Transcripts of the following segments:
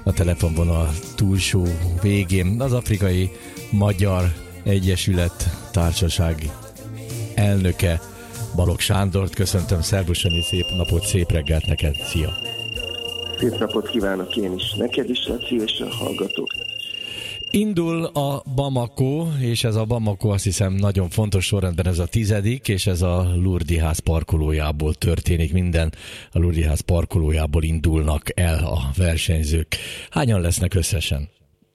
a telefonvonal túlsó végén az Afrikai Magyar Egyesület Társasági elnöke, Balogh Sándort. Köszöntöm, szervusz Sanyi, szép napot, szép reggelt neked, szia! Szép napot kívánok én is, neked is, Laci, és a hallgatók. Indul a Bamako, és ez a Bamako azt hiszem nagyon fontos sorrendben, ez a 10., és ez a Lourdes ház parkolójából történik, minden a Lourdes ház parkolójából indulnak el a versenyzők. Hányan lesznek összesen?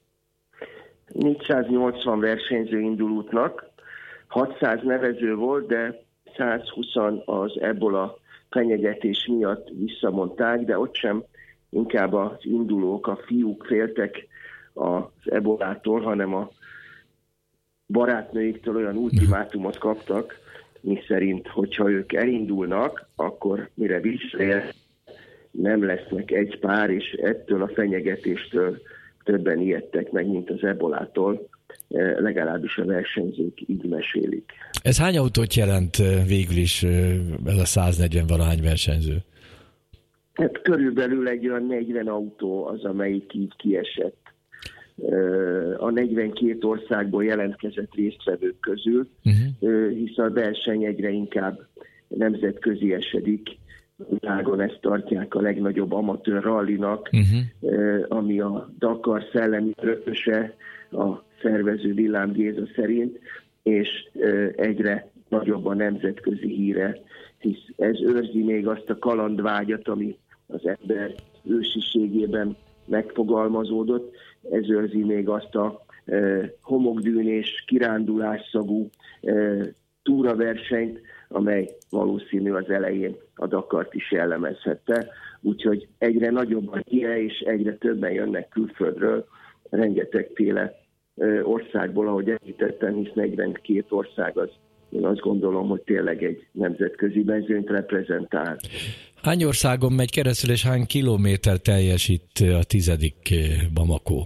480 versenyző indul útnak, 600 nevező volt, de 120 az ebola fenyegetés miatt visszamondták, de ott sem inkább az indulók, a fiúk féltek az ebolától, hanem a barátnőiktől olyan ultimátumot kaptak, miszerint, hogyha ők elindulnak, akkor mire visszaér, nem lesznek egy pár, és ettől a fenyegetéstől többen ijedtek meg, mint az ebolától, legalábbis a versenyzők így mesélik. Ez hány autót jelent végül is ez a 140 valahány versenyző? Hát körülbelül egy olyan 40 autó az, amelyik így kiesett a 42 országból jelentkezett résztvevők közül, hisz a verseny egyre inkább nemzetközi esedik. Világon ezt tartják a legnagyobb amatőr rallinak, ami a Dakar szellemi örököse a szervező Villám Géza szerint, és egyre nagyobb a nemzetközi híre, hisz ez őrzi még azt a kalandvágyat, ami az ember ősiségében megfogalmazódott, ez őrzi még azt a homokdűnés, kirándulásszagú túraversenyt, amely valószínű az elején a Dakart is jellemezhette. Úgyhogy egyre nagyobb a híre, és egyre többen jönnek külföldről, rengetegféle országból, ahogy említettem, hisz 42 ország az, én azt gondolom, hogy tényleg egy nemzetközi mezőnyt reprezentál. Hány országon megy keresztül, és hány kilométer teljesít a 10. Bamako?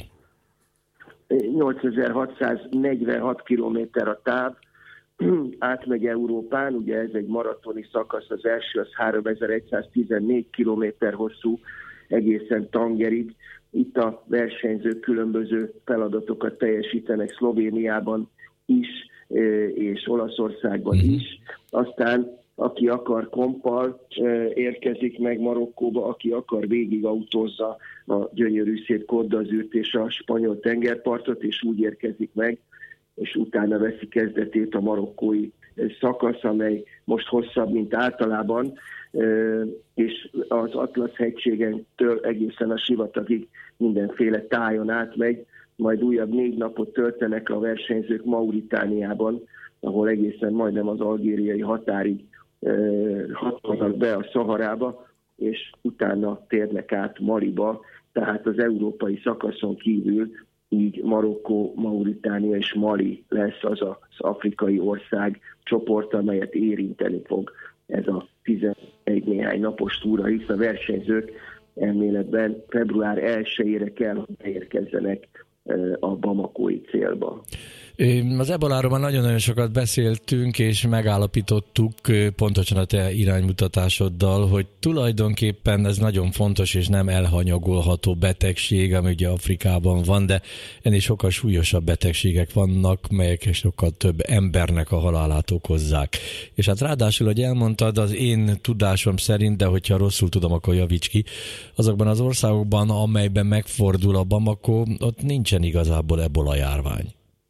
8646 kilométer a táv, átmegy Európán, ugye ez egy maratoni szakasz, az első az 3114 kilométer hosszú, egészen Tangerig. Itt a versenyzők különböző feladatokat teljesítenek Szlovéniában is, és Olaszországban is. Aztán aki akar kompal érkezik meg Marokkóba, aki akar végigautózza a gyönyörű szép Côte d'Azurt és a spanyol tengerpartot, és úgy érkezik meg, és utána veszi kezdetét a marokkói szakasz, amely most hosszabb, mint általában, és az Atlasz-hegységentől egészen a sivatagig mindenféle tájon átmegy, majd újabb 4 napot töltenek a versenyzők Mauritániában, ahol egészen majdnem az algériai határig hatolnak be a Szaharába, és utána térnek át Maliba, tehát az európai szakaszon kívül így Marokkó, Mauritánia és Mali lesz az az afrikai ország csoport, amelyet érinteni fog ez a 11 néhány napos túra, hisz a versenyzők elméletben február 1-ére kell, hogy beérkezzenek a bamakói célba. Az eboláról már nagyon-nagyon sokat beszéltünk, és megállapítottuk pontosan a te iránymutatásoddal, hogy tulajdonképpen ez nagyon fontos és nem elhanyagolható betegség, ami ugye Afrikában van, de ennél sokkal súlyosabb betegségek vannak, melyek sokkal több embernek a halálát okozzák. És hát ráadásul, hogy elmondtad, az én tudásom szerint, de hogyha rosszul tudom, akkor javíts ki, azokban az országokban, amelyben megfordul a Bamako, ott nincsen igazából ebola járvány.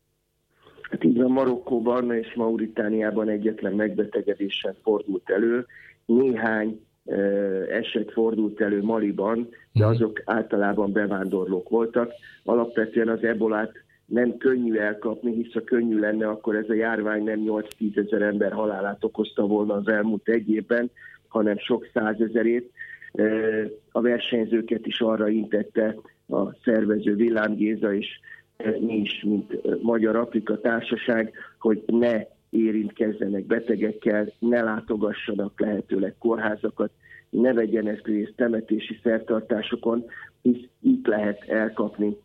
Hát így van, Marokkóban és Mauritániában egyetlen megbetegedéssel fordult elő, néhány eset fordult elő Maliban, de azok általában bevándorlók voltak. Alapvetően az ebolát nem könnyű elkapni, hisz ha könnyű lenne, akkor ez a járvány nem 8-10 ezer ember halálát okozta volna az elmúlt egy évben, hanem sok százezerét. A versenyzőket is arra intette a szervező Villám Géza, és mi is, mint Magyar Afrika Társaság, hogy ne érintkezzenek betegekkel, ne látogassanak lehetőleg kórházakat, ne vegyenek részt temetési szertartásokon, hisz itt lehet elkapni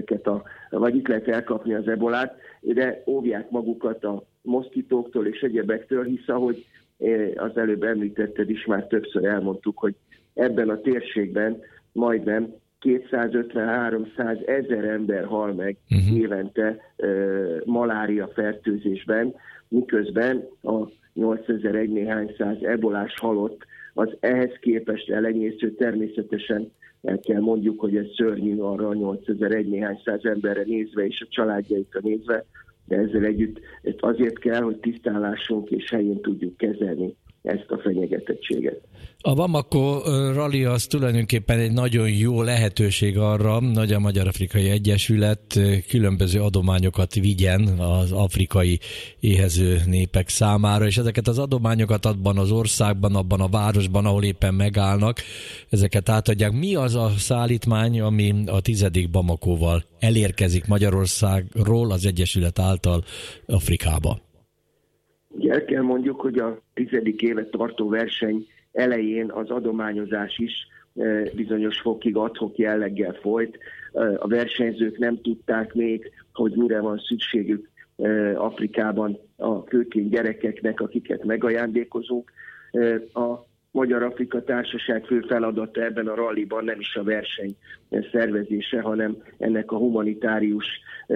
itt lehet elkapni az ebolát, de óvják magukat a moszkitóktól és egyebektől, hisz ahogy az előbb említetted is, már többször elmondtuk, hogy ebben a térségben majdnem 250-300 ezer ember hal meg évente malária fertőzésben, miközben a 8001 néhány száz ebolás halott az ehhez képest elenyésző. Természetesen el kell mondjuk, hogy ez szörnyű arra a 8001 néhány száz emberre nézve és a családjaikra nézve, de ezzel együtt azért kell, hogy tisztán lássunk és helyén tudjuk kezelni ezt a fenyegetettséget. A Bamako Rally az tulajdonképpen egy nagyon jó lehetőség arra, hogy a Magyar-Afrikai Egyesület különböző adományokat vigyen az afrikai éhező népek számára, és ezeket az adományokat abban az országban, abban a városban, ahol éppen megállnak, ezeket átadják. Mi az a szállítmány, ami a 10. Bamakóval elérkezik Magyarországról az Egyesület által Afrikába? Ugye el kell mondjuk, hogy a 10. évet tartó verseny elején az adományozás is bizonyos fokig ad-hoc jelleggel folyt. A versenyzők nem tudták még, hogy mire van szükségük Afrikában a főként gyerekeknek, akiket megajándékozunk. A Magyar-Afrika Társaság fő feladata ebben a ralliban nem is a verseny szervezése, hanem ennek a humanitárius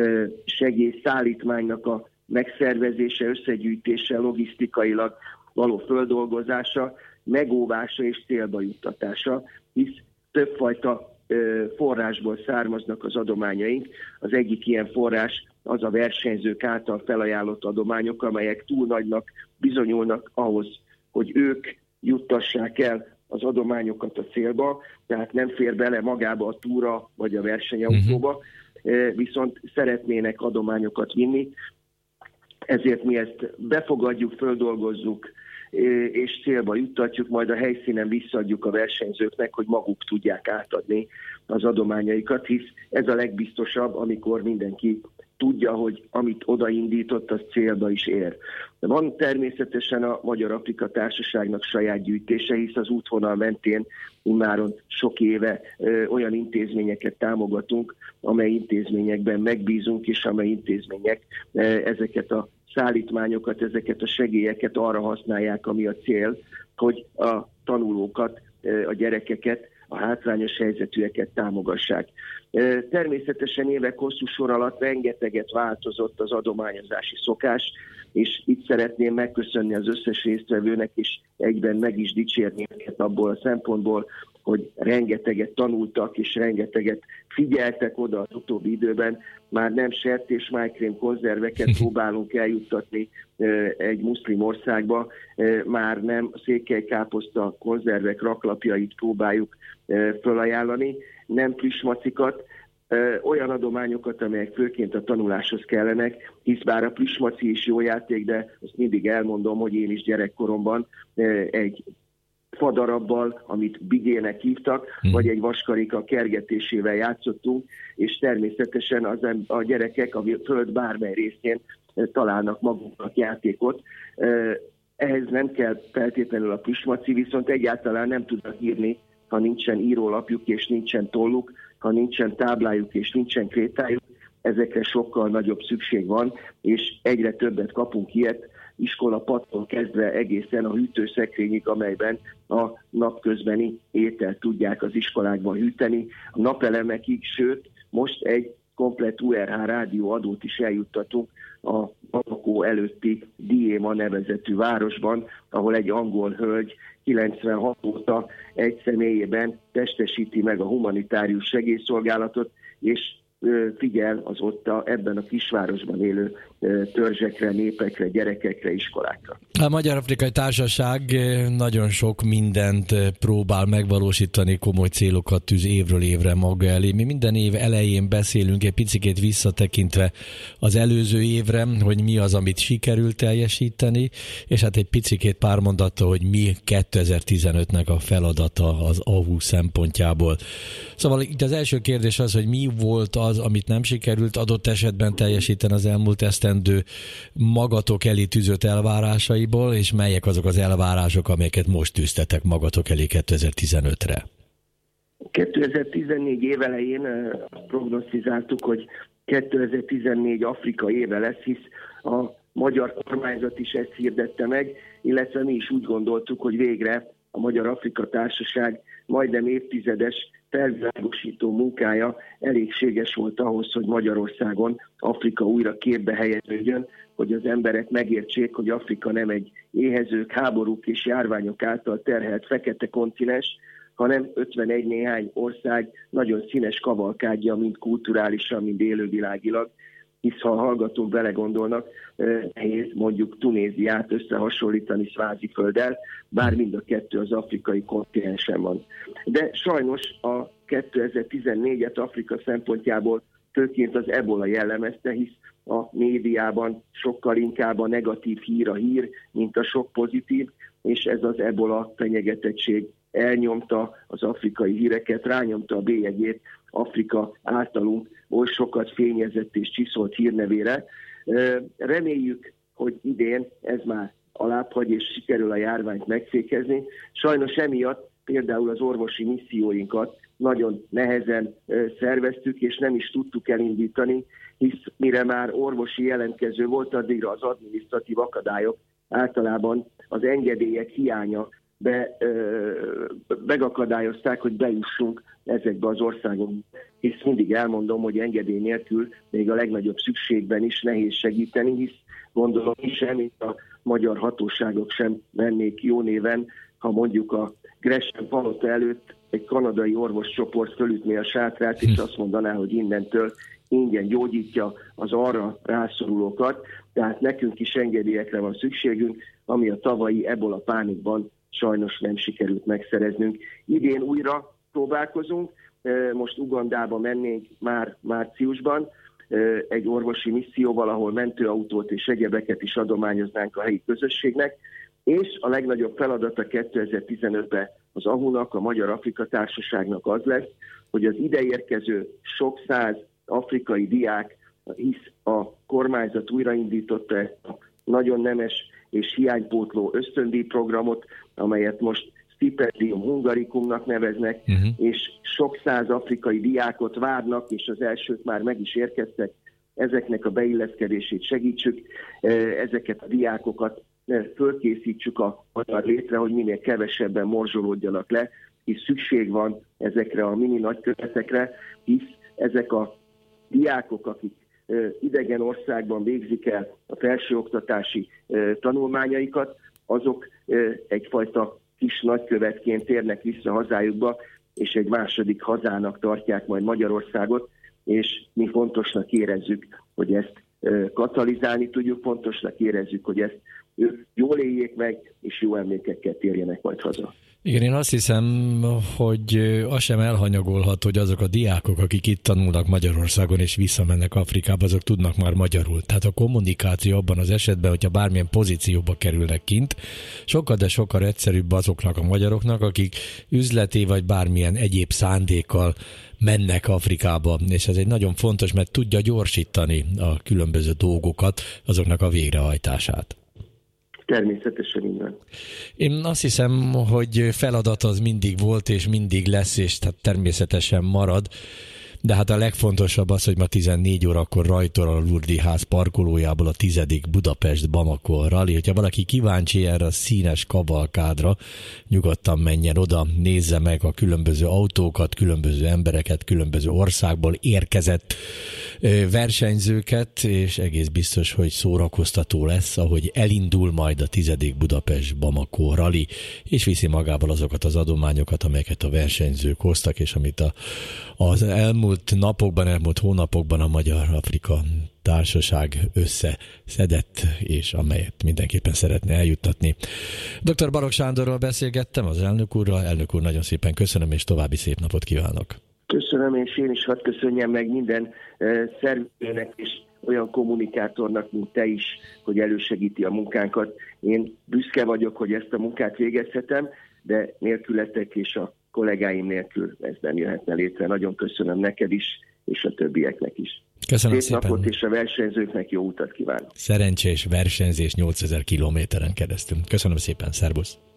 segélyszállítmánynak a megszervezése, összegyűjtése, logisztikailag való földolgozása, megóvása és célba juttatása, hisz többfajta forrásból származnak az adományaink. Az egyik ilyen forrás az a versenyzők által felajánlott adományok, amelyek túl nagynak bizonyulnak ahhoz, hogy ők juttassák el az adományokat a célba, tehát nem fér bele magába a túra vagy a versenyautóba, viszont szeretnének adományokat vinni. Ezért mi ezt befogadjuk, földolgozzuk, és célba juttatjuk, majd a helyszínen visszaadjuk a versenyzőknek, hogy maguk tudják átadni az adományaikat, hisz ez a legbiztosabb, amikor mindenki tudja, hogy amit odaindított, az célba is ér. De van természetesen a Magyar-Afrika Társaságnak saját gyűjtése, hisz az útvonal mentén immáron sok éve olyan intézményeket támogatunk, amely intézményekben megbízunk, és amely intézmények ezeket a szállítmányokat, ezeket a segélyeket arra használják, ami a cél, hogy a tanulókat, a gyerekeket, a hátrányos helyzetűeket támogassák. Természetesen évek hosszú sor alatt rengeteget változott az adományozási szokás, és itt szeretném megköszönni az összes résztvevőnek, és egyben meg is dicsérni őket abból a szempontból, hogy rengeteget tanultak, és rengeteget figyeltek oda az utóbbi időben. Már nem sertés-májkrém konzerveket próbálunk eljuttatni egy muszlim országba, már nem székelykáposzta konzervek raklapjait próbáljuk felajánlani, nem plüsmacikat, olyan adományokat, amelyek főként a tanuláshoz kellenek, hisz bár a plüsmaci is jó játék, de azt mindig elmondom, hogy én is gyerekkoromban egy fadarabbal, amit bigének hívtak, vagy egy vaskarika kergetésével játszottunk, és természetesen a gyerekek a föld bármely részén találnak maguknak játékot. Ehhez nem kell feltétlenül a plüsmaci, viszont egyáltalán nem tudnak írni, ha nincsen írólapjuk és nincsen tolluk, ha nincsen táblájuk és nincsen krétájuk, ezekre sokkal nagyobb szükség van, és egyre többet kapunk ilyet, iskolapadtól kezdve egészen a hűtőszekrényig, amelyben a napközbeni ételt tudják az iskolákban hűteni, a napelemekig, sőt, most egy komplett URH rádióadót is eljuttatunk a Bamako előtti Diéma nevezetű városban, ahol egy angol hölgy 96 óta egy személyében testesíti meg a humanitárius segélyszolgálatot, és figyel az ott ebben a kisvárosban élő törzsekre, népekre, gyerekekre, iskolákra. A Magyar-Afrikai Társaság nagyon sok mindent próbál megvalósítani, komoly célokat tűz évről évre maga elé. Mi minden év elején beszélünk egy picikét visszatekintve az előző évre, hogy mi az, amit sikerült teljesíteni, és hát egy picikét pár mondattal, hogy mi 2015-nek a feladata az AHU szempontjából. Szóval itt az első kérdés az, hogy mi volt az, amit nem sikerült adott esetben teljesíteni az elmúlt esztendő magatok elé tűzött elvárásaiból, és melyek azok az elvárások, amelyeket most tűztetek magatok elé 2015-re? 2014 év elején prognosztizáltuk, hogy 2014 Afrika éve lesz, hisz a magyar kormányzat is ezt hirdette meg, illetve mi is úgy gondoltuk, hogy végre a Magyar-Afrika Társaság majdnem évtizedes felvilágosító munkája elégséges volt ahhoz, hogy Magyarországon Afrika újra képbe helyeződjön, hogy az emberek megértsék, hogy Afrika nem egy éhezők, háborúk és járványok által terhelt fekete kontinens, hanem 51 néhány ország nagyon színes kavalkádja, mind kulturálisan, mind élővilágilag, hisz ha a hallgatók belegondolnak, nehéz mondjuk Tunéziát összehasonlítani Svázifölddel, bár mind a kettő az afrikai kontinensen van. De sajnos a 2014-et Afrika szempontjából főként az ebola jellemezte, hisz a médiában sokkal inkább a negatív hír a hír, mint a sok pozitív, és ez az ebola fenyegetettség elnyomta az afrikai híreket, rányomta a bélyegét Afrika általunk oly sokat fényezett és csiszolt hírnevére. Reméljük, hogy idén ez már alábbhagy, és sikerül a járványt megfékezni. Sajnos emiatt például az orvosi misszióinkat nagyon nehezen szerveztük, és nem is tudtuk elindítani, hisz mire már orvosi jelentkező volt, addigra az adminisztratív akadályok, általában az engedélyek hiánya megakadályozták, hogy bejussunk ezekbe az országokba. Hisz mindig elmondom, hogy engedély nélkül még a legnagyobb szükségben is nehéz segíteni, hisz gondolom sem, mint a magyar hatóságok sem vennék jó néven, ha mondjuk a Gresham palota előtt egy kanadai orvoscsoport fölütné a sátrát, és azt mondaná, hogy innentől ingyen gyógyítja az arra rászorulókat. Tehát nekünk is engedélyekre van szükségünk, ami a tavalyi ebola pánikban sajnos nem sikerült megszereznünk. Idén újra próbálkozunk, most Ugandába mennénk már márciusban, egy orvosi misszióval, ahol mentőautót és egyebeket is adományoznánk a helyi közösségnek, és a legnagyobb feladata 2015-ben az AHU-nak, a Magyar Afrika Társaságnak az lesz, hogy az ideérkező sok száz afrikai diák, hisz a kormányzat újraindította ezt a nagyon nemes és hiánypótló ösztöndíjprogramot, amelyet most Stipendium Hungaricumnak neveznek, és sok száz afrikai diákot várnak, és az elsők már meg is érkeztek, ezeknek a beilleszkedését segítsük, ezeket a diákokat fölkészítsük a magyar létre, hogy minél kevesebben morzsolódjanak le, hisz szükség van ezekre a mini nagykövetekre, hisz ezek a diákok, akik idegen országban végzik el a felsőoktatási tanulmányaikat, azok egyfajta kis nagykövetként térnek vissza hazájukba, és egy második hazának tartják majd Magyarországot, és mi fontosnak érezzük, hogy ezt katalizálni tudjuk, fontosnak érezzük, hogy ezt ők jól éljék meg, és jó emlékekkel térjenek majd haza. Igen, én azt hiszem, hogy az sem elhanyagolhat, hogy azok a diákok, akik itt tanulnak Magyarországon és visszamennek Afrikába, azok tudnak már magyarul. Tehát a kommunikáció abban az esetben, hogyha bármilyen pozícióba kerülnek kint, sokkal, de sokkal egyszerűbb azoknak a magyaroknak, akik üzleti vagy bármilyen egyéb szándékkal mennek Afrikába, és ez egy nagyon fontos, mert tudja gyorsítani a különböző dolgokat, azoknak a végrehajtását. Természetesen innen. Én azt hiszem, hogy feladat az mindig volt, és mindig lesz, és természetesen marad, de hát a legfontosabb az, hogy ma 14 órakor rajtol a Lourdes ház parkolójából a 10. Budapest-Bamako rally. Hogyha valaki kíváncsi erre a színes kavalkádra, nyugodtan menjen oda, nézze meg a különböző autókat, különböző embereket, különböző országból érkezett versenyzőket, és egész biztos, hogy szórakoztató lesz, ahogy elindul majd a 10. Budapest-Bamako rally, és viszi magával azokat az adományokat, amelyeket a versenyzők hoztak, és amit az elmúlt hónapokban a Magyar Afrika Társaság összeszedett, és amelyet mindenképpen szeretne eljuttatni. Dr. Balogh Sándorral beszélgettem, az elnök úrral. Elnök úr, nagyon szépen köszönöm, és további szép napot kívánok. Köszönöm, és én is hadd köszönjem meg minden szervezőnek és olyan kommunikátornak, mint te is, hogy elősegíti a munkánkat. Én büszke vagyok, hogy ezt a munkát végezhetem, de nélkületek és a kollégáim nélkül ez nem jöhetne létre. Nagyon köszönöm neked is, és a többieknek is. Köszönöm szép szépen. napot, és a versenyzőknek jó utat kívánok. Szerencsés versenyzés 8000 kilométeren keresztül. Köszönöm szépen, szervusz!